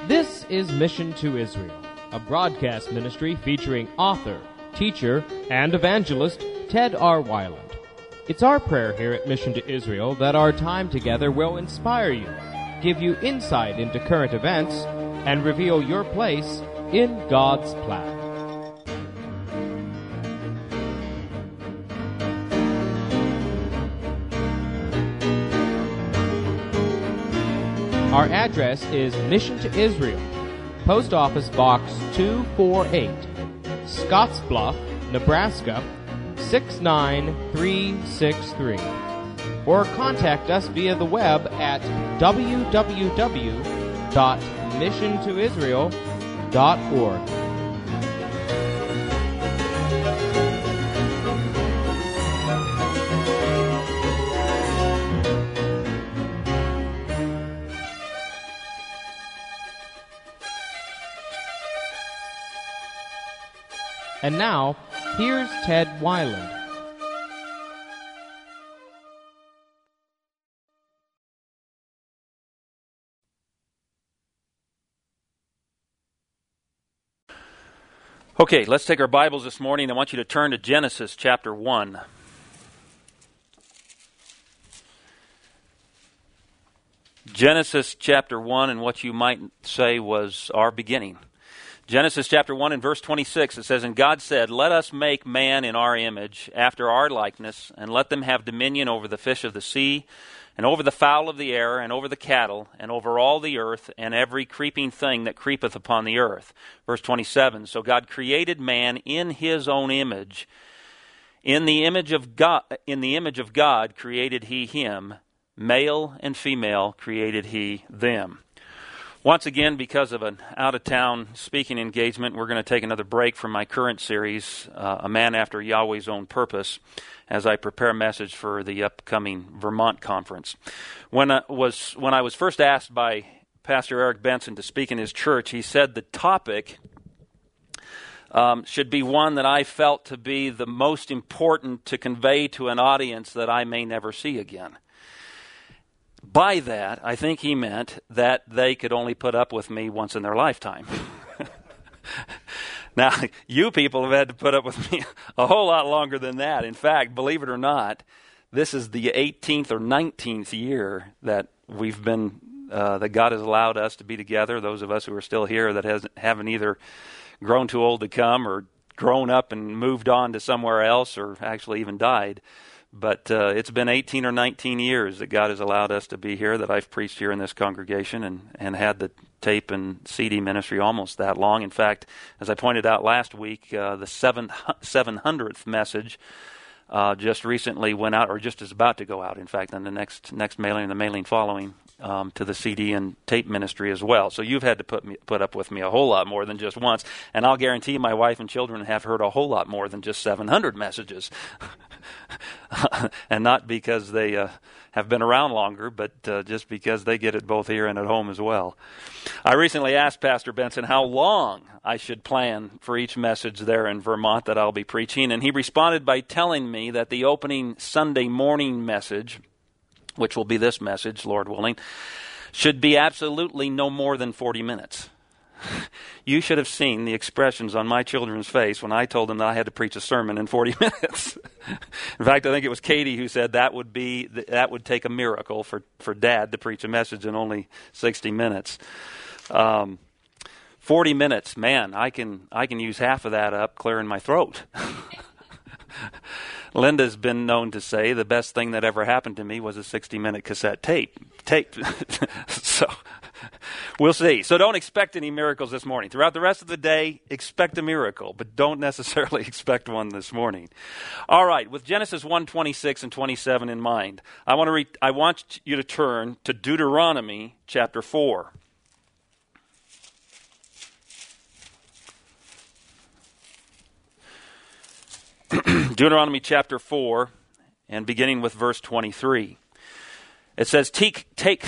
This is Mission to Israel, a broadcast ministry featuring author, teacher, and evangelist Ted R. Weiland. It's our prayer here at Mission to Israel that our time together will inspire you, give you insight into current events, and reveal your place in God's plan. Our address is Mission to Israel, Post Office Box 248, Scottsbluff, Nebraska 69363. Or contact us via the web at www.missiontoisrael.org. And now, here's Ted Weiland. Okay, let's take our Bibles this morning. I want you to turn to Genesis chapter 1. Genesis chapter 1, and what you might say was our beginning. Genesis chapter 1 and verse 26, it says, "And God said, Let us make man in our image, after our likeness, and let them have dominion over the fish of the sea, and over the fowl of the air, and over the cattle, and over all the earth, and every creeping thing that creepeth upon the earth." Verse 27, "So God created man in his own image. In the image of God created he him, male and female created he them." Once again, because of an out-of-town speaking engagement, we're going to take another break from my current series, A Man After Yahweh's Own Purpose, as I prepare a message for the upcoming Vermont conference. When I was first asked by Pastor Eric Benson to speak in his church, he said the topic should be one that I felt to be the most important to convey to an audience that I may never see again. By that, I think he meant that they could only put up with me once in their lifetime. Now, you people have had to put up with me a whole lot longer than that. In fact, believe it or not, this is the 18th or 19th year that we've been, that God has allowed us to be together. Those of us who are still here that haven't either grown too old to come or grown up and moved on to somewhere else or actually even died. But it's been 18 or 19 years that God has allowed us to be here, that I've preached here in this congregation and had the tape and CD ministry almost that long. In fact, as I pointed out last week, the 700th message just recently went out, or just is about to go out, in fact, on the next mailing and the mailing following to the CD and tape ministry as well. So you've had to put up with me a whole lot more than just once, and I'll guarantee my wife and children have heard a whole lot more than just 700 messages. And not because they have been around longer, but just because they get it both here and at home as well. I recently asked Pastor Benson how long I should plan for each message there in Vermont that I'll be preaching, and he responded by telling me that the opening Sunday morning message, which will be this message, Lord willing, should be absolutely no more than 40 minutes. You should have seen the expressions on my children's face when I told them that I had to preach a sermon in 40 minutes. In fact, I think it was Katie who said that would take a miracle for Dad to preach a message in only 60 minutes. 40 minutes, man, I can use half of that up clearing my throat. Linda's been known to say the best thing that ever happened to me was a 60-minute cassette tape. So we'll see. So don't expect any miracles this morning. Throughout the rest of the day, expect a miracle, but don't necessarily expect one this morning. All right, with Genesis 1:26 and 27 in mind, I want you to turn to Deuteronomy chapter 4. Deuteronomy chapter 4, and beginning with verse 23. It says, Take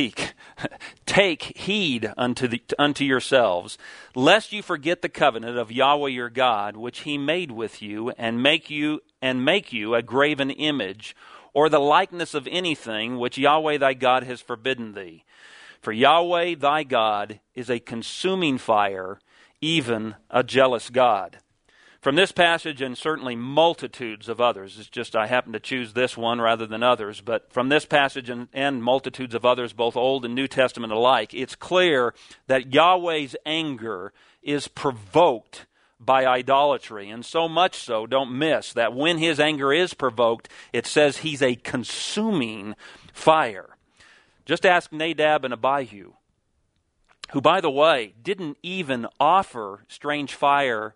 heed unto yourselves, lest you forget the covenant of Yahweh your God, which he made with you, and make you a graven image, or the likeness of anything which Yahweh thy God has forbidden thee. For Yahweh thy God is a consuming fire, even a jealous God. From this passage, and certainly multitudes of others, it's just I happen to choose this one rather than others, but from this passage and multitudes of others, both Old and New Testament alike, it's clear that Yahweh's anger is provoked by idolatry. And so much so, don't miss, that when his anger is provoked, it says he's a consuming fire. Just ask Nadab and Abihu, who, by the way, didn't even offer strange fire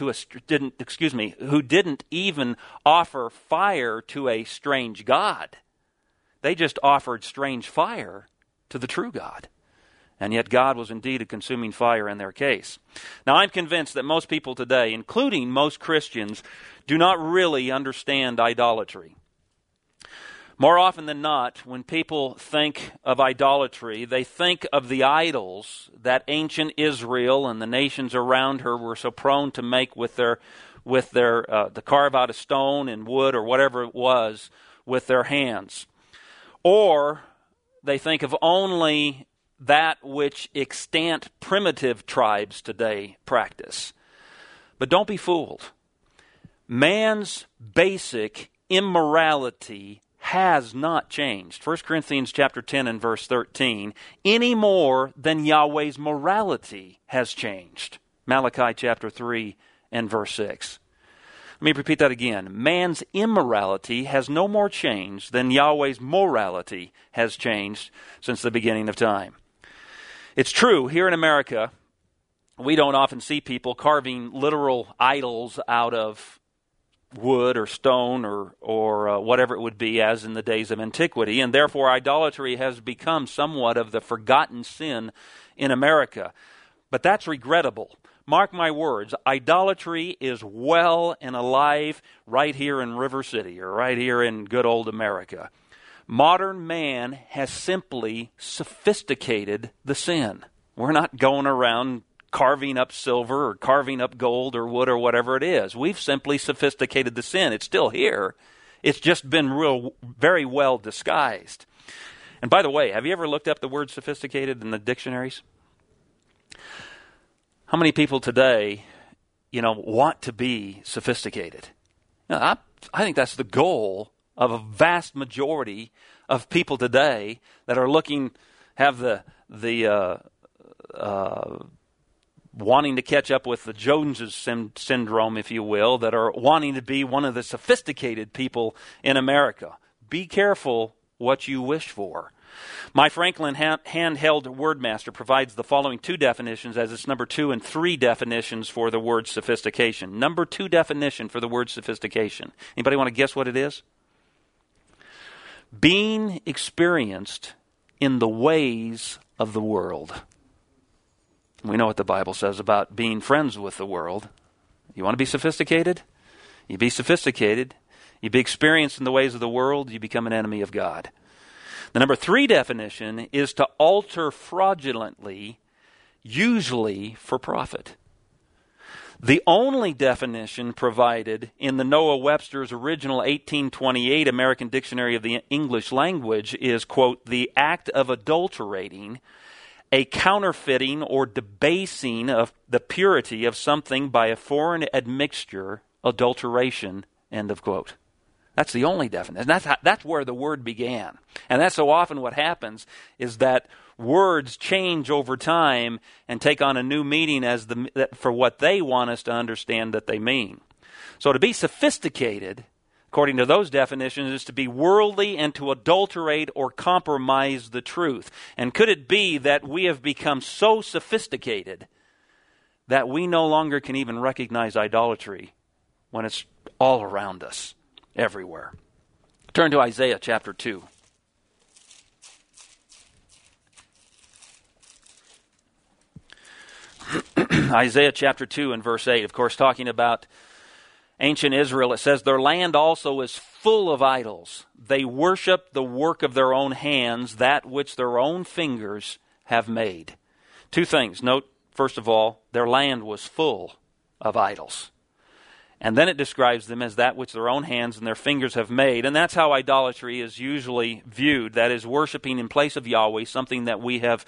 who didn't even offer fire to a strange God. They just offered strange fire to the true God. And yet God was indeed a consuming fire in their case. Now, I'm convinced that most people today, including most Christians, do not really understand idolatry. More often than not, when people think of idolatry, they think of the idols that ancient Israel and the nations around her were so prone to make with their to carve out a stone and wood or whatever it was with their hands. Or they think of only that which extant primitive tribes today practice. But don't be fooled. Man's basic immorality has not changed. 1 Corinthians chapter 10 and verse 13, any more than Yahweh's morality has changed. Malachi chapter 3 and verse 6. Let me repeat that again. Man's immorality has no more changed than Yahweh's morality has changed since the beginning of time. It's true, here in America, we don't often see people carving literal idols out of wood or stone or whatever it would be, as in the days of antiquity, and therefore idolatry has become somewhat of the forgotten sin in America. But that's regrettable. Mark my words, idolatry is well and alive right here in River City, or right here in good old America. Modern man has simply sophisticated the sin. We're not going around carving up silver or carving up gold or wood or whatever it is. We've simply sophisticated the sin. It's still here. It's just been very well disguised. And by the way, have you ever looked up the word sophisticated in the dictionaries? How many people today, want to be sophisticated? I think that's the goal of a vast majority of people today that are have the wanting to catch up with the Joneses syndrome, if you will, that are wanting to be one of the sophisticated people in America. Be careful what you wish for. My Franklin handheld Wordmaster provides the following two definitions as its number 2 and 3 definitions for the word sophistication. Number 2 definition for the word sophistication. Anybody want to guess what it is? Being experienced in the ways of the world. We know what the Bible says about being friends with the world. You want to be sophisticated? You be sophisticated. You be experienced in the ways of the world, you become an enemy of God. The number 3 definition is to alter fraudulently, usually for profit. The only definition provided in the Noah Webster's original 1828 American Dictionary of the English Language is, quote, the act of adulterating, a counterfeiting or debasing of the purity of something by a foreign admixture, adulteration, end of quote. That's the only definition. That's where the word began. And that's so often what happens is that words change over time and take on a new meaning for what they want us to understand that they mean. So to be sophisticated, according to those definitions, is to be worldly and to adulterate or compromise the truth. And could it be that we have become so sophisticated that we no longer can even recognize idolatry when it's all around us, everywhere? Turn to Isaiah chapter 2. Isaiah chapter 2 and verse 8, of course, talking about ancient Israel. It says, their land also is full of idols. They worship the work of their own hands, that which their own fingers have made. Two things. Note, first of all, their land was full of idols. And then it describes them as that which their own hands and their fingers have made. And that's how idolatry is usually viewed. That is, worshiping in place of Yahweh, something that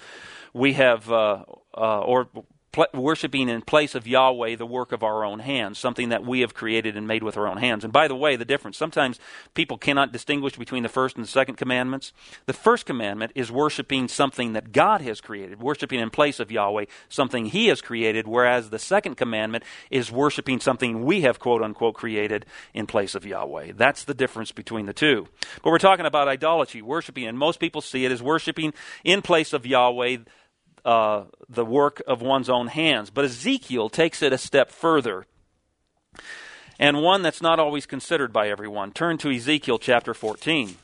worshiping in place of Yahweh the work of our own hands, something that we have created and made with our own hands. And by the way, the difference, sometimes people cannot distinguish between the first and the second commandments. The first commandment is worshiping something that God has created, worshiping in place of Yahweh, something He has created, whereas the second commandment is worshiping something we have, quote unquote, created in place of Yahweh. That's the difference between the two. But we're talking about idolatry, worshiping, and most people see it as worshiping in place of Yahweh, the work of one's own hands. But Ezekiel takes it a step further, and one that's not always considered by everyone. Turn to Ezekiel chapter 14.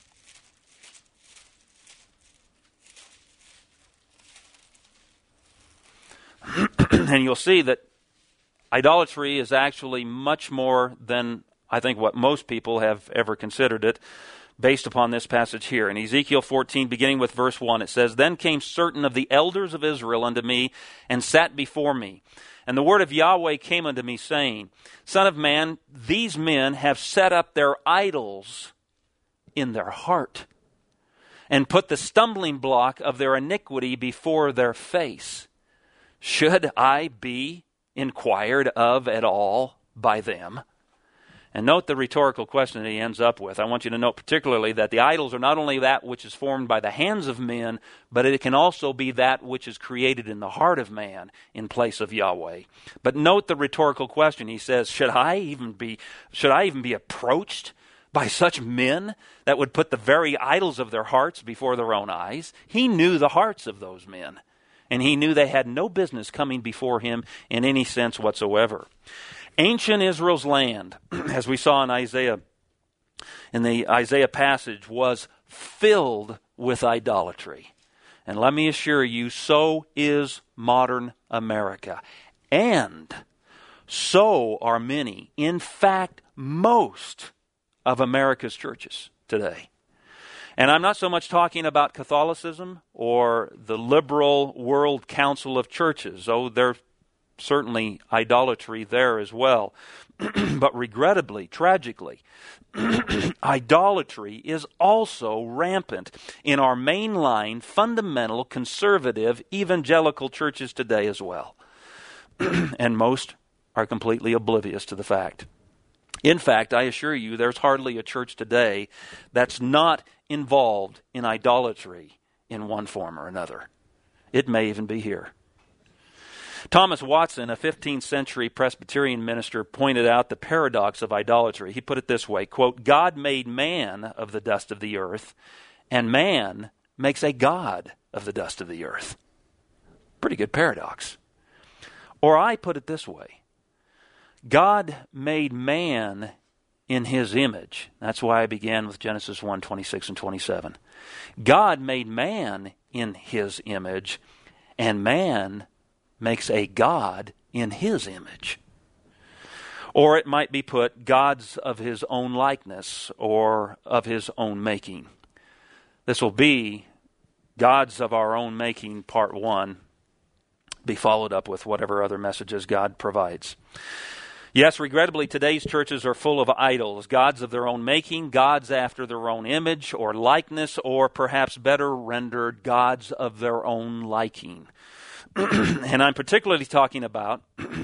And you'll see that idolatry is actually much more than I think what most people have ever considered it, based upon this passage here. In Ezekiel 14, beginning with verse 1, it says, "Then came certain of the elders of Israel unto me, and sat before me. And the word of Yahweh came unto me, saying, Son of man, these men have set up their idols in their heart, and put the stumbling block of their iniquity before their face. Should I be inquired of at all by them?" And note the rhetorical question that he ends up with. I want you to note particularly that the idols are not only that which is formed by the hands of men, but it can also be that which is created in the heart of man in place of Yahweh. But note the rhetorical question. He says, should I even be approached by such men that would put the very idols of their hearts before their own eyes? He knew the hearts of those men, and he knew they had no business coming before him in any sense whatsoever. Ancient Israel's land, as we saw in Isaiah, in the Isaiah passage, was filled with idolatry. And let me assure you, so is modern America. And so are many, in fact, most of America's churches today. And I'm not so much talking about Catholicism or the liberal World Council of Churches, though they're certainly idolatry there as well. But regrettably, tragically, idolatry is also rampant in our mainline, fundamental, conservative, evangelical churches today as well. And most are completely oblivious to the fact. In fact, I assure you, there's hardly a church today that's not involved in idolatry in one form or another. It may even be here. Thomas Watson, a 15th century Presbyterian minister, pointed out the paradox of idolatry. He put it this way, quote, "God made man of the dust of the earth, and man makes a god of the dust of the earth." Pretty good paradox. Or I put it this way, God made man in His image. That's why I began with Genesis 1, 26 and 27. God made man in His image, and man makes a god in His image. Or it might be put, gods of His own likeness or of His own making. This will be gods of our own making, part 1, be followed up with whatever other messages God provides. Yes, regrettably, today's churches are full of idols, gods of their own making, gods after their own image or likeness, or perhaps better rendered, gods of their own liking. And I'm particularly talking about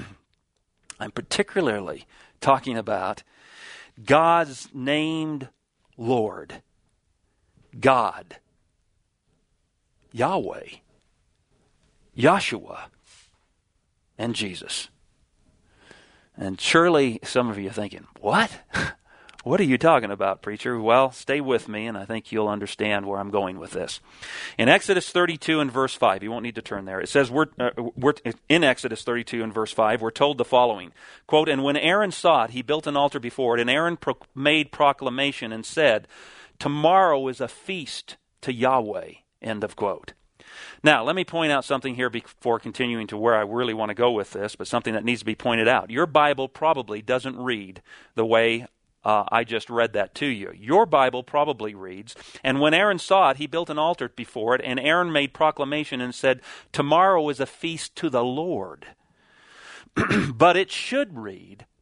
God's named Lord, God, Yahweh, Yahshua, and Jesus. And surely some of you are thinking, what? What are you talking about, preacher? Well, stay with me, and I think you'll understand where I'm going with this. In Exodus 32 and verse 5, you won't need to turn there. It says, in Exodus 32 and verse 5, we're told the following, quote, "And when Aaron saw it, he built an altar before it, and Aaron made proclamation and said, Tomorrow is a feast to Yahweh," end of quote. Now, let me point out something here before continuing to where I really want to go with this, but something that needs to be pointed out. Your Bible probably doesn't read the way I just read that to you. Your Bible probably reads, "And when Aaron saw it, he built an altar before it, and Aaron made proclamation and said, Tomorrow is a feast to the Lord." But it should read,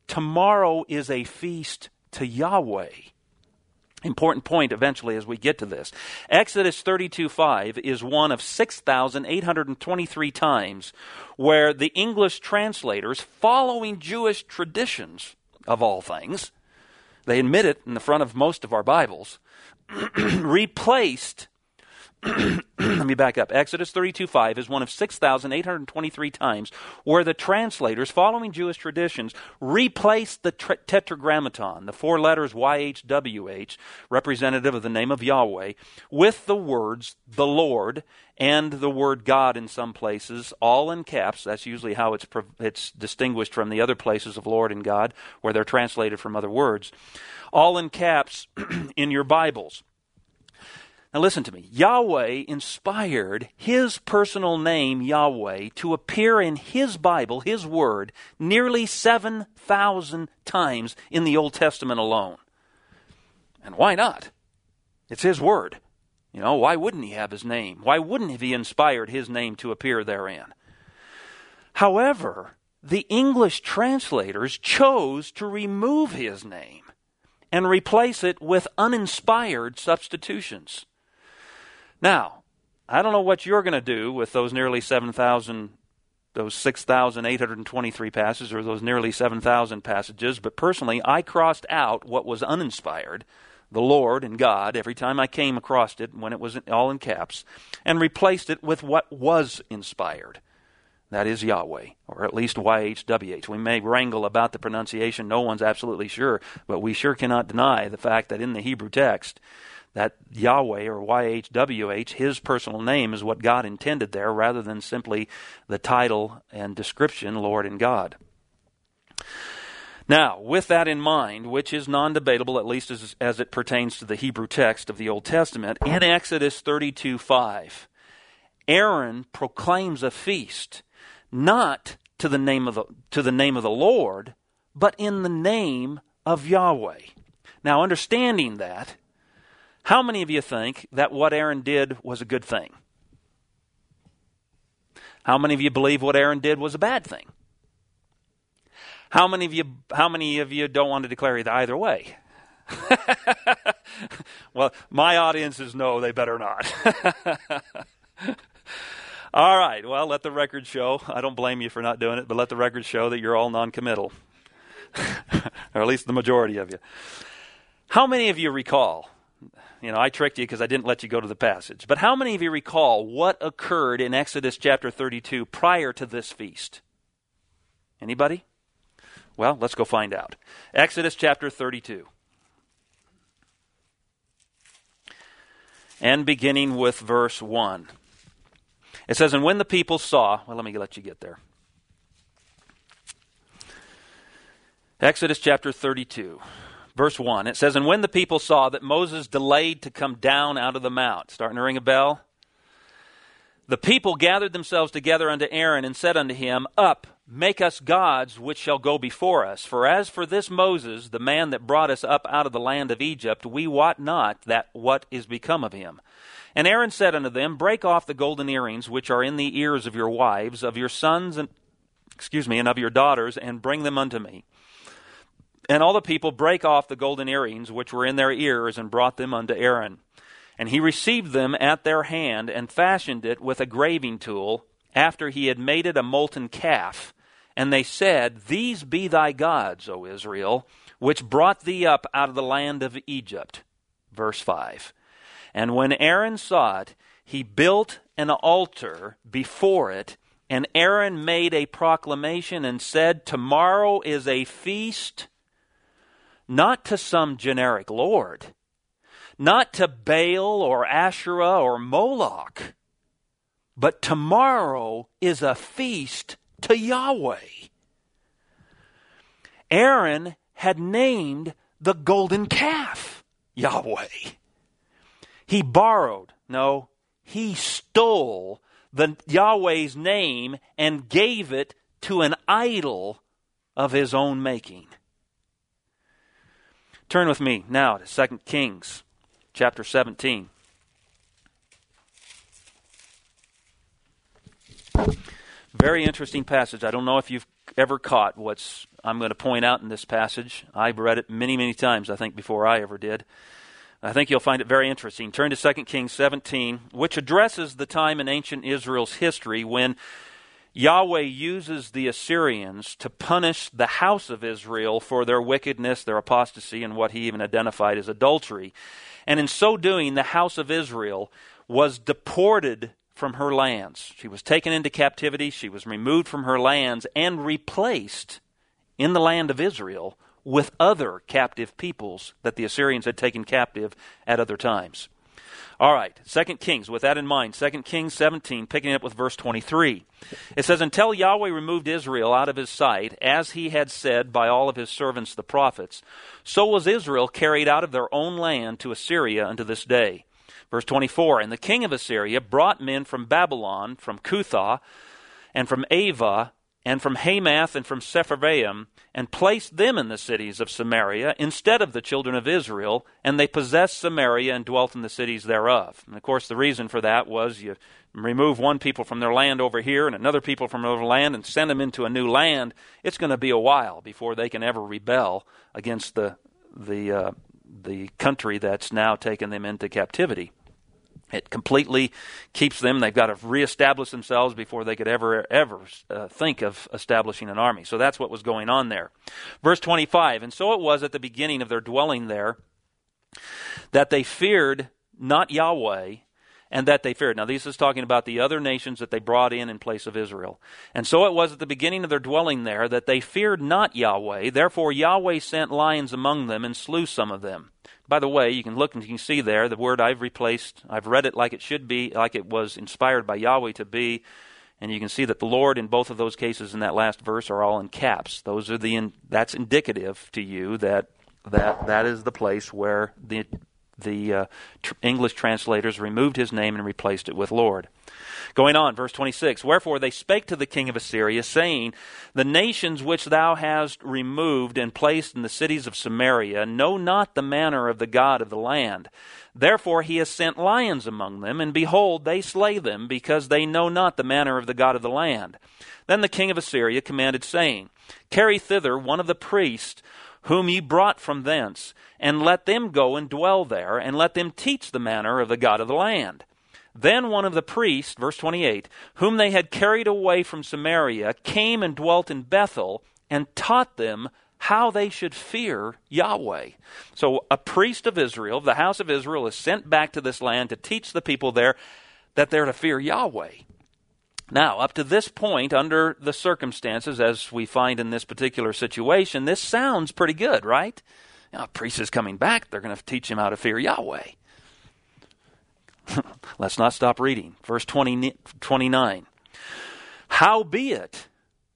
tomorrow is a feast to Yahweh. Important point eventually as we get to this. Exodus 32:5 is one of 6,823 times where the English translators, following Jewish traditions of all things, they admit it in the front of most of our Bibles, replaced let me back up. Exodus 32:5 is one of 6,823 times where the translators, following Jewish traditions, replaced the tetragrammaton, the four letters YHWH, representative of the name of Yahweh, with the words the Lord and the word God in some places, all in caps. That's usually how it's distinguished from the other places of Lord and God, where they're translated from other words. All in caps in your Bibles. Now listen to me. Yahweh inspired His personal name, Yahweh, to appear in His Bible, His Word, nearly 7,000 times in the Old Testament alone. And why not? It's His Word. You know, why wouldn't He have His name? Why wouldn't He have inspired His name to appear therein? However, the English translators chose to remove His name and replace it with uninspired substitutions. Now, I don't know what you're going to do with those nearly 7,000, those 6,823 passages, or those nearly 7,000 passages, but personally, I crossed out what was uninspired, the Lord and God, every time I came across it when it was all in caps, and replaced it with what was inspired. That is Yahweh, or at least YHWH. We may wrangle about the pronunciation, no one's absolutely sure, but we sure cannot deny the fact that in the Hebrew text, that Yahweh, or YHWH, His personal name, is what God intended there, rather than simply the title and description, Lord and God. Now, with that in mind, which is non-debatable, at least as it pertains to the Hebrew text of the Old Testament, in Exodus 32:5, Aaron proclaims a feast, not to the name of the Lord, but in the name of Yahweh. Now, understanding that, how many of you think that what Aaron did was a good thing? How many of you believe what Aaron did was a bad thing? How many of you don't want to declare it either way? Well, my audiences know they better not. All right, well, let the record show. I don't blame you for not doing it, but let the record show that you're all non-committal. Or at least the majority of you. How many of you recall? You know, I tricked you because I didn't let you go to the passage. But how many of you recall what occurred in Exodus chapter 32 prior to this feast? Anybody? Well, let's go find out. Exodus chapter 32. And beginning with verse 1. It says, and when the people saw... Well, let me let you get there. Exodus chapter 32. Verse 1, it says, and when the people saw that Moses delayed to come down out of the mount, starting to ring a bell, the people gathered themselves together unto Aaron and said unto him, up, make us gods which shall go before us. For as for this Moses, the man that brought us up out of the land of Egypt, we wot not that what is become of him. And Aaron said unto them, break off the golden earrings which are in the ears of your wives, of your sons, and of your daughters, and bring them unto me. And all the people brake off the golden earrings which were in their ears, and brought them unto Aaron. And he received them at their hand, and fashioned it with a graving tool, after he had made it a molten calf. And they said, these be thy gods, O Israel, which brought thee up out of the land of Egypt. Verse 5. And when Aaron saw it, he built an altar before it, and Aaron made a proclamation and said, tomorrow is a feast, not to some generic lord, not to Baal or Asherah or Moloch, but tomorrow is a feast to Yahweh. Aaron had named the golden calf Yahweh. He stole the Yahweh's name and gave it to an idol of his own making. Turn with me now to 2 Kings chapter 17. Very interesting passage. I don't know if you've ever caught what I'm going to point out in this passage, I've read it many, many times, I think, before I ever did. I think you'll find it very interesting. Turn to 2 Kings 17, which addresses the time in ancient Israel's history when Yahweh uses the Assyrians to punish the house of Israel for their wickedness, their apostasy, and what he even identified as adultery. And in so doing, the house of Israel was deported from her lands. She was taken into captivity, she was removed from her lands, and replaced in the land of Israel with other captive peoples that the Assyrians had taken captive at other times. All right, 2 Kings, with that in mind, 2 Kings 17, picking up with verse 23. It says, "Until Yahweh removed Israel out of his sight, as he had said by all of his servants the prophets, so was Israel carried out of their own land to Assyria unto this day." Verse 24, "And the king of Assyria brought men from Babylon, from Cuthah, and from Ava, and from Hamath, and from Sepharvaim, and placed them in the cities of Samaria instead of the children of Israel, and they possessed Samaria and dwelt in the cities thereof." And of course the reason for that was you remove one people from their land over here and another people from another land and send them into a new land. It's going to be a while before they can ever rebel against the country that's now taken them into captivity. It completely keeps them, they've got to reestablish themselves before they could ever think of establishing an army. So that's what was going on there. Verse 25, "And so it was at the beginning of their dwelling there that they feared not Yahweh, and that they feared." Now this is talking about the other nations that they brought in place of Israel. "And so it was at the beginning of their dwelling there that they feared not Yahweh. Therefore Yahweh sent lions among them and slew some of them." By the way, you can look and you can see there the word I've replaced. I've read it like it should be, like it was inspired by Yahweh to be. And you can see that the Lord in both of those cases in that last verse are all in caps. Those are that's indicative to you that is the place where the English translators removed his name and replaced it with Lord. Going on, verse 26, "Wherefore they spake to the king of Assyria, saying, The nations which thou hast removed and placed in the cities of Samaria know not the manner of the God of the land. Therefore he has sent lions among them, and behold, they slay them, because they know not the manner of the God of the land. Then the king of Assyria commanded, saying, Carry thither one of the priests whom ye brought from thence, and let them go and dwell there, and let them teach the manner of the God of the land. Then one of the priests," verse 28, "whom they had carried away from Samaria, came and dwelt in Bethel, and taught them how they should fear Yahweh." So a priest of Israel, the house of Israel, is sent back to this land to teach the people there that they're to fear Yahweh. Now, up to this point, under the circumstances, as we find in this particular situation, this sounds pretty good, right? A priest is coming back, they're going to teach him how to fear Yahweh. Let's not stop reading. Verse 29. Howbeit,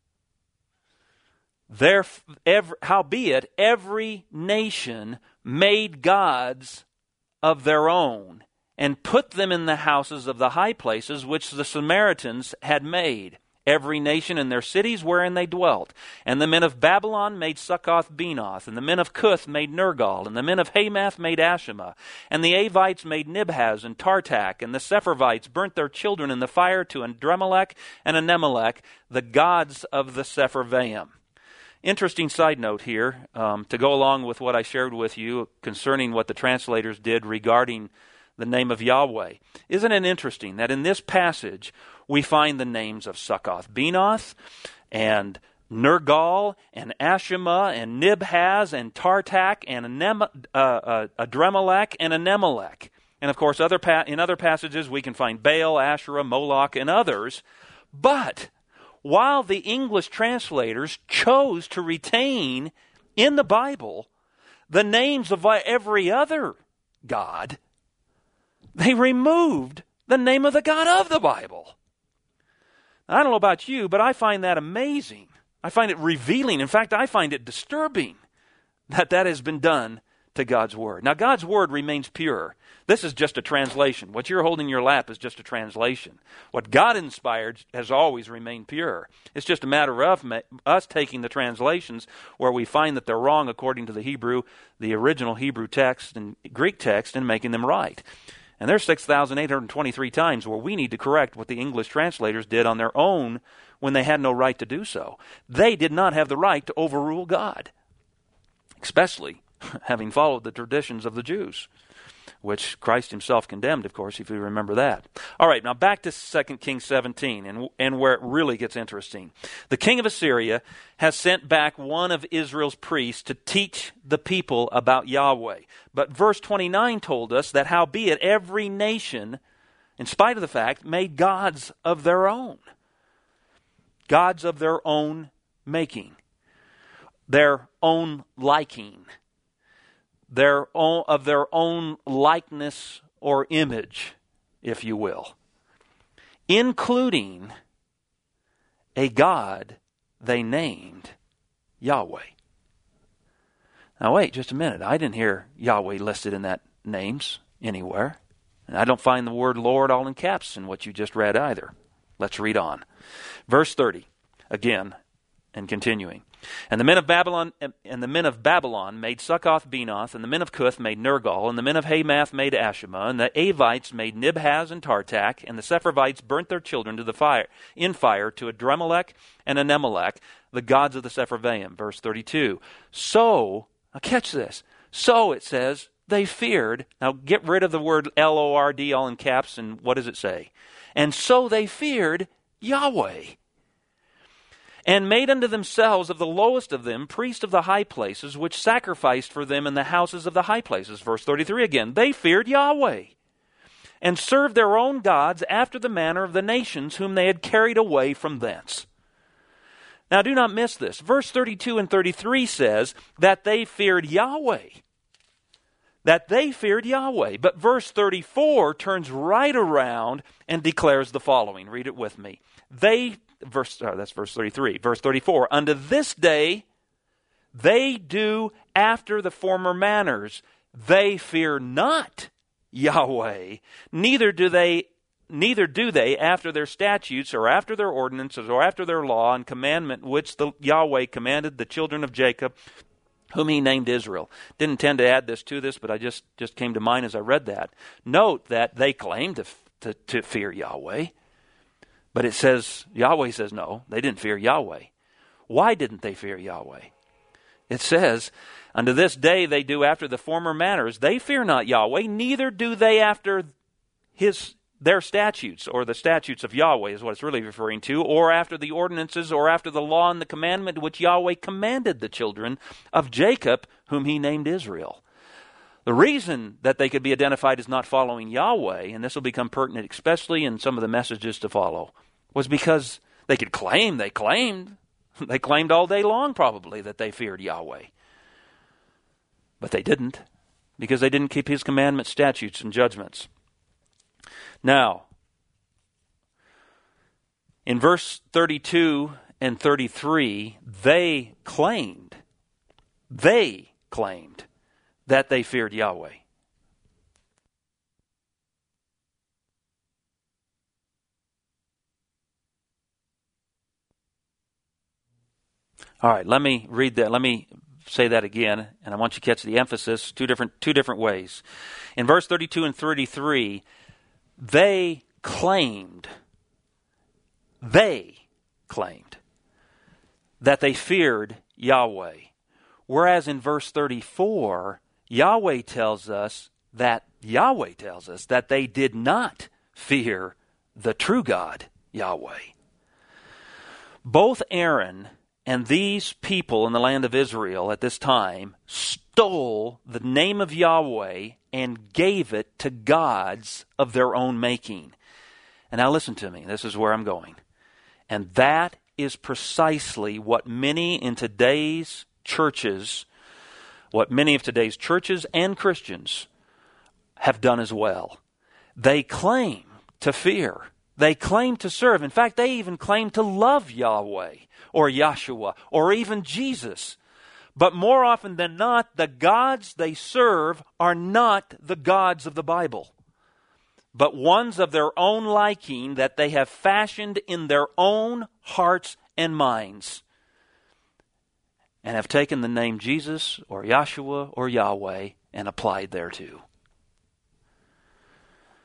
every nation made gods of their own, and put them in the houses of the high places which the Samaritans had made, every nation in their cities wherein they dwelt. And the men of Babylon made Succoth-Benoth, and the men of Cuth made Nergal, and the men of Hamath made Ashima, and the Avites made Nibhaz and Tartak, and the Sepharvites burnt their children in the fire to Adremelech and Anemelech, the gods of the Sepharvaim. Interesting side note here, to go along with what I shared with you concerning what the translators did regarding the name of Yahweh. Isn't it interesting that in this passage we find the names of Succoth-Benoth and Nergal and Ashima and Nibhaz and Tartak and Adremelech and Anemelech. And of course, in other passages we can find Baal, Asherah, Moloch, and others. But while the English translators chose to retain in the Bible the names of every other god, they removed the name of the God of the Bible. I don't know about you, but I find that amazing. I find it revealing. In fact, I find it disturbing that has been done to God's Word. Now, God's Word remains pure. This is just a translation. What you're holding in your lap is just a translation. What God inspired has always remained pure. It's just a matter of us taking the translations where we find that they're wrong according to the original Hebrew text and Greek text, and making them right. And there's 6,823 times where we need to correct what the English translators did on their own when they had no right to do so. They did not have the right to overrule God, especially having followed the traditions of the Jews, which Christ himself condemned, of course, if you remember that. All right, now back to 2 Kings 17, and where it really gets interesting. The king of Assyria has sent back one of Israel's priests to teach the people about Yahweh. But verse 29 told us that howbeit every nation, in spite of the fact, made gods of their own. Gods of their own making. Their own liking. Of their own likeness or image, if you will, including a God they named Yahweh. Now wait just a minute. I didn't hear Yahweh listed in that names anywhere. And I don't find the word Lord all in caps in what you just read either. Let's read on. Verse 30, again, and continuing. And the men of Babylon made Succoth-Benoth, and the men of Cuth made Nergal, and the men of Hamath made Ashima, and the Avites made Nibhaz and Tartak, and the Sepharvites burnt their children to the fire to Adremelech and Anemelech, the gods of the Sepharvaim. Verse 32. So, now catch this. So it says they feared. Now get rid of the word Lord all in caps, and what does it say? And so they feared Yahweh, and made unto themselves of the lowest of them priests of the high places, which sacrificed for them in the houses of the high places. Verse 33 again. They feared Yahweh, and served their own gods after the manner of the nations whom they had carried away from thence. Now do not miss this. Verse 32 and 33 says that they feared Yahweh. That they feared Yahweh. But verse 34 turns right around and declares the following. Read it with me. That's verse 33. Verse 34, unto this day they do after the former manners. They fear not Yahweh, neither do they after their statutes or after their ordinances or after their law and commandment which the Yahweh commanded the children of Jacob, whom he named Israel. Didn't intend to add this to this, but I just came to mind as I read that. Note that they claim to fear Yahweh. But it says, Yahweh says no, they didn't fear Yahweh. Why didn't they fear Yahweh? It says, unto this day they do after the former manners. They fear not Yahweh, neither do they after their statutes, or the statutes of Yahweh is what it's really referring to, or after the ordinances, or after the law and the commandment which Yahweh commanded the children of Jacob, whom he named Israel. The reason that they could be identified as not following Yahweh, and this will become pertinent especially in some of the messages to follow, was because they could claim, they claimed all day long probably that they feared Yahweh. But they didn't, because they didn't keep his commandments, statutes, and judgments. Now, in verse 32 and 33, they claimed that they feared Yahweh. All right, let me read that. Let me say that again, and I want you to catch the emphasis two different ways. In verse 32 and 33, they claimed that they feared Yahweh. Whereas in verse 34, Yahweh tells us that they did not fear the true God, Yahweh. Both Aaron and these people in the land of Israel at this time stole the name of Yahweh and gave it to gods of their own making. And now listen to me. This is where I'm going. And that is precisely what many of today's churches and Christians have done as well. They claim to fear. They claim to serve. In fact, they even claim to love Yahweh or Yahshua or even Jesus. But more often than not, the gods they serve are not the gods of the Bible, but ones of their own liking that they have fashioned in their own hearts and minds, and have taken the name Jesus or Yahshua or Yahweh and applied thereto.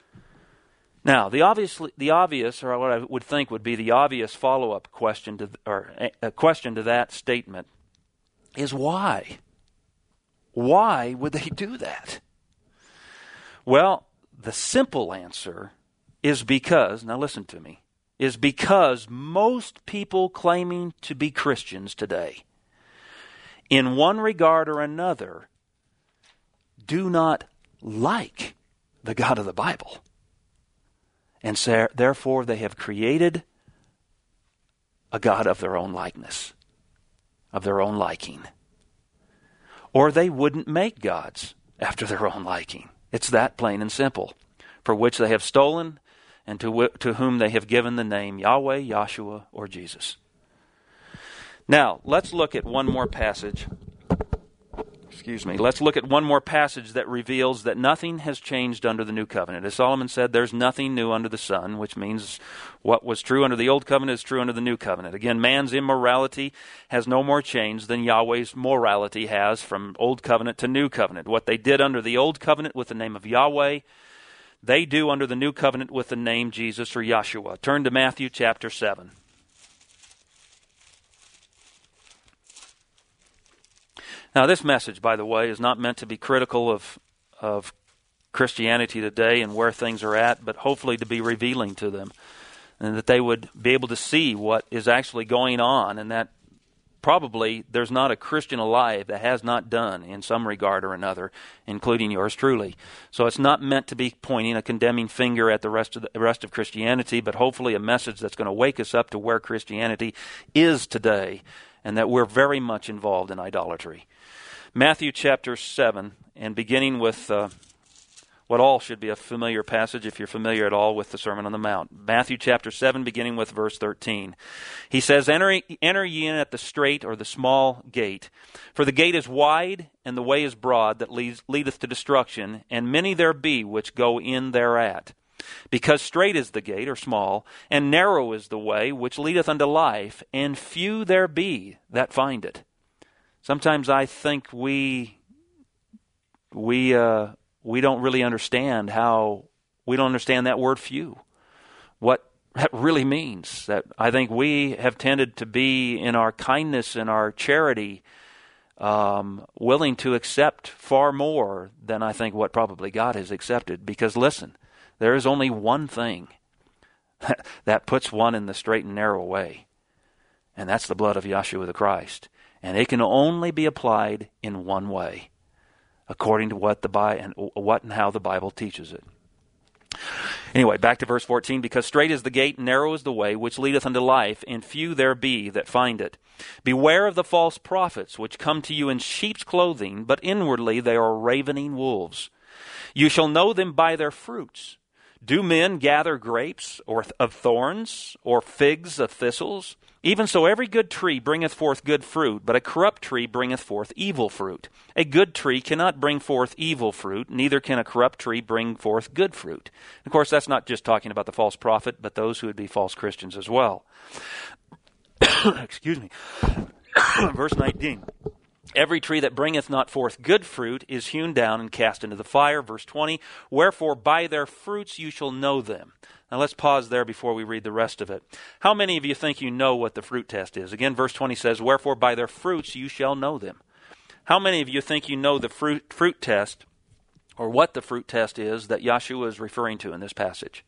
Now, the obvious, or what I would think would be the obvious follow-up question a question to that statement is why? Why would they do that? Well, the simple answer is because, now listen to me, is because most people claiming to be Christians today, in one regard or another, do not like the God of the Bible. And so, therefore, they have created a God of their own likeness, of their own liking. Or they wouldn't make gods after their own liking. It's that plain and simple. For which they have stolen, and to whom they have given the name Yahweh, Yahshua, or Jesus. Now, let's look at one more passage. Let's look at one more passage that reveals that nothing has changed under the new covenant. As Solomon said, there's nothing new under the sun, which means what was true under the old covenant is true under the new covenant. Again, man's immorality has no more change than Yahweh's morality has from old covenant to new covenant. What they did under the old covenant with the name of Yahweh, they do under the new covenant with the name Jesus or Yahshua. Turn to Matthew chapter 7. Now, this message, by the way, is not meant to be critical of Christianity today and where things are at, but hopefully to be revealing to them, and that they would be able to see what is actually going on, and that probably there's not a Christian alive that has not done in some regard or another, including yours truly. So it's not meant to be pointing a condemning finger at the rest of Christianity, but hopefully a message that's going to wake us up to where Christianity is today, and that we're very much involved in idolatry. Matthew chapter 7, and beginning with what all should be a familiar passage if you're familiar at all with the Sermon on the Mount. Matthew chapter 7, beginning with verse 13. He says, Enter ye in at the strait or the small gate. For the gate is wide, and the way is broad that leadeth to destruction, and many there be which go in thereat. Because strait is the gate, or small, and narrow is the way which leadeth unto life, and few there be that find it. Sometimes I think we don't really understand that word few, what that really means. That I think we have tended to be, in our kindness and our charity, willing to accept far more than I think what probably God has accepted. Because listen, there is only one thing that puts one in the straight and narrow way, and that's the blood of Yahshua the Christ. And it can only be applied in one way, according to what and how the Bible teaches it. Anyway, back to verse 14. Because strait is the gate, and narrow is the way, which leadeth unto life, and few there be that find it. Beware of the false prophets, which come to you in sheep's clothing, but inwardly they are ravening wolves. You shall know them by their fruits. Do men gather grapes of thorns, or figs of thistles? Even so every good tree bringeth forth good fruit, but a corrupt tree bringeth forth evil fruit. A good tree cannot bring forth evil fruit, neither can a corrupt tree bring forth good fruit. Of course, that's not just talking about the false prophet, but those who would be false Christians as well. Excuse me. Verse 19. Every tree that bringeth not forth good fruit is hewn down and cast into the fire. Verse 20. Wherefore by their fruits you shall know them. Now let's pause there before we read the rest of it. How many of you think you know what the fruit test is? Again, verse 20 says, Wherefore by their fruits you shall know them. How many of you think you know the fruit test, or what the fruit test is that Yahshua is referring to in this passage?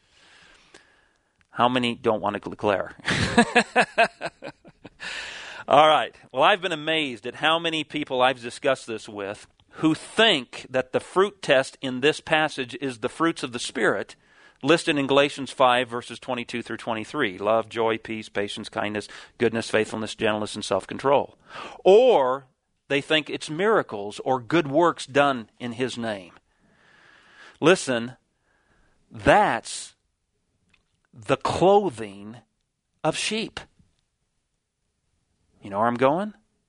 How many don't want to declare? All right. Well, I've been amazed at how many people I've discussed this with who think that the fruit test in this passage is the fruits of the Spirit listed in Galatians 5, verses 22 through 23. Love, joy, peace, patience, kindness, goodness, faithfulness, gentleness, and self-control. Or they think it's miracles or good works done in His name. Listen, that's the clothing of sheep. You know where I'm going?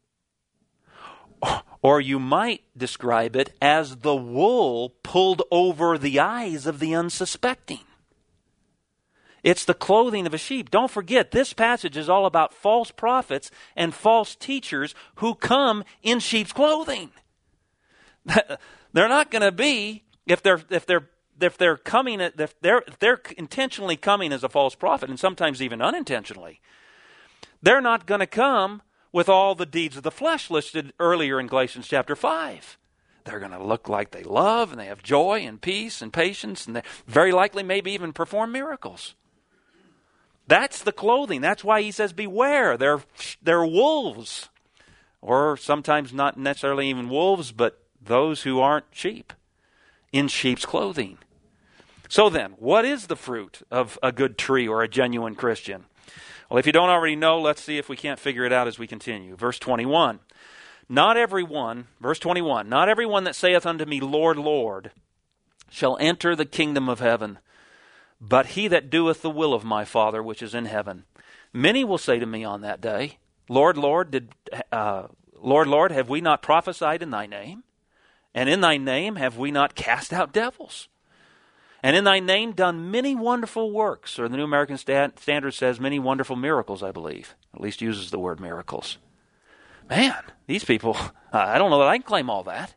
Or you might describe it as the wool pulled over the eyes of the unsuspecting. It's the clothing of a sheep. Don't forget, this passage is all about false prophets and false teachers who come in sheep's clothing. They're not going to be, if they're they're coming, if they're intentionally coming as a false prophet, and sometimes even unintentionally, they're not going to come with all the deeds of the flesh listed earlier in Galatians chapter 5. They're going to look like they love and they have joy and peace and patience, and they very likely maybe even perform miracles. That's the clothing. That's why he says, beware. They're wolves. Or sometimes not necessarily even wolves, but those who aren't sheep, in sheep's clothing. So then, what is the fruit of a good tree or a genuine Christian? Well, if you don't already know, let's see if we can't figure it out as we continue. Verse 21. Verse 21, not everyone that saith unto me, Lord, Lord, shall enter the kingdom of heaven, but he that doeth the will of my Father which is in heaven. Many will say to me on that day, Lord, Lord, Lord, have we not prophesied in thy name? And in thy name have we not cast out devils? And in thy name done many wonderful works, or the New American Standard says many wonderful miracles, I believe. At least uses the word miracles. Man, these people, I don't know that I can claim all that.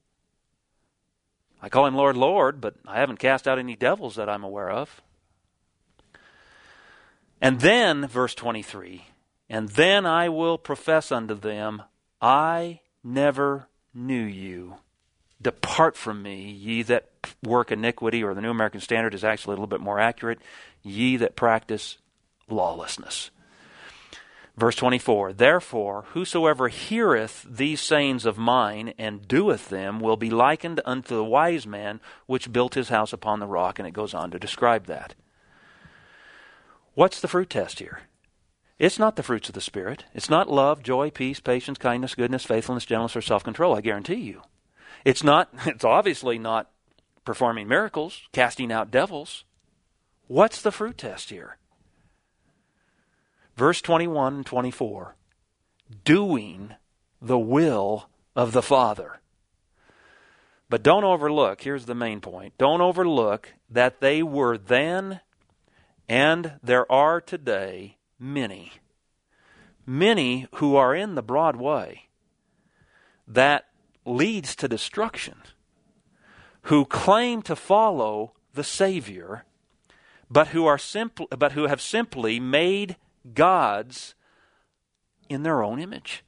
I call him Lord, Lord, but I haven't cast out any devils that I'm aware of. And then, verse 23, and then I will profess unto them, I never knew you. Depart from me, ye that work iniquity, or the New American Standard is actually a little bit more accurate, ye that practice lawlessness. Verse 24, therefore, whosoever heareth these sayings of mine and doeth them will be likened unto the wise man which built his house upon the rock. And it goes on to describe that. What's the fruit test here? It's not the fruits of the Spirit. It's not love, joy, peace, patience, kindness, goodness, faithfulness, gentleness, or self-control, I guarantee you. It's obviously not performing miracles, casting out devils. What's the fruit test here? Verse 21 and 24, doing the will of the Father. But don't overlook, here's the main point, don't overlook that they were then and there are today many who are in the broad way that leads to destruction, who claim to follow the Savior, but who have simply made gods in their own image,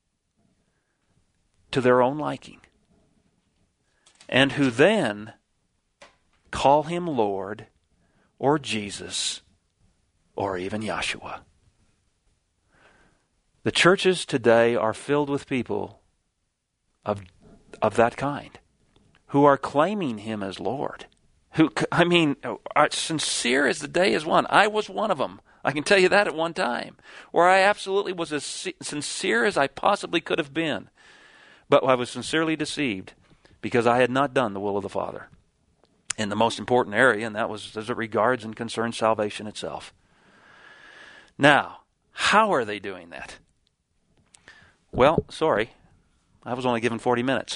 to their own liking, and who then call him Lord or Jesus or even Yahshua. The churches today are filled with people of that kind, who are claiming him as Lord, who, are sincere as the day is one. I was one of them. I can tell you that at one time, where I absolutely was as sincere as I possibly could have been. But I was sincerely deceived because I had not done the will of the Father in the most important area, and that was as it regards and concerns salvation itself. Now, how are they doing that? Well, sorry, I was only given 40 minutes.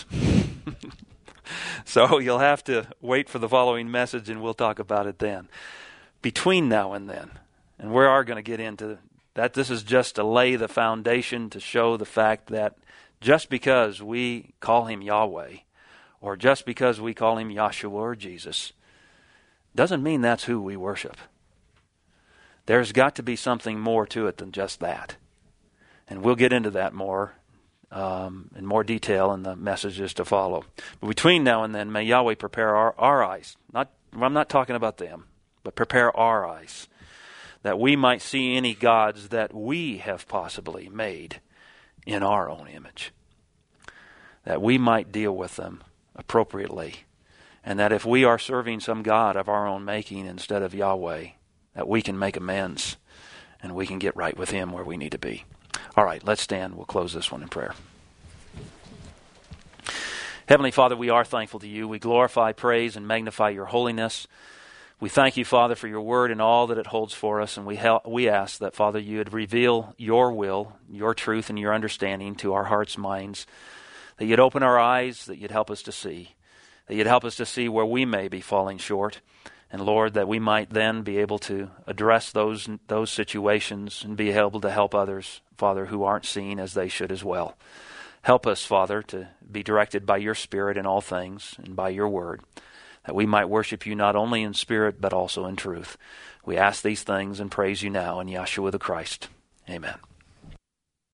So you'll have to wait for the following message, and we'll talk about it then. Between now and then, and we are going to get into that. This is just to lay the foundation to show the fact that just because we call him Yahweh, or just because we call him Yahshua or Jesus, doesn't mean that's who we worship. There's got to be something more to it than just that. And we'll get into that more in more detail in the messages to follow. But between now and then, may Yahweh prepare our eyes. I'm not talking about them, but prepare our eyes, that we might see any gods that we have possibly made in our own image, that we might deal with them appropriately, and that if we are serving some god of our own making instead of Yahweh, that we can make amends and we can get right with him where we need to be. All right, let's stand. We'll close this one in prayer. Heavenly Father, we are thankful to you. We glorify, praise, and magnify your holiness. We thank you, Father, for your word and all that it holds for us, and we ask that, Father, you would reveal your will, your truth, and your understanding to our hearts' minds, that you'd open our eyes, that you'd help us to see, that you'd help us to see where we may be falling short, and, Lord, that we might then be able to address those situations and be able to help others, Father, who aren't seen as they should as well. Help us, Father, to be directed by your Spirit in all things and by your word, that we might worship you not only in spirit but also in truth. We ask these things and praise you now in Yeshua the Christ. Amen.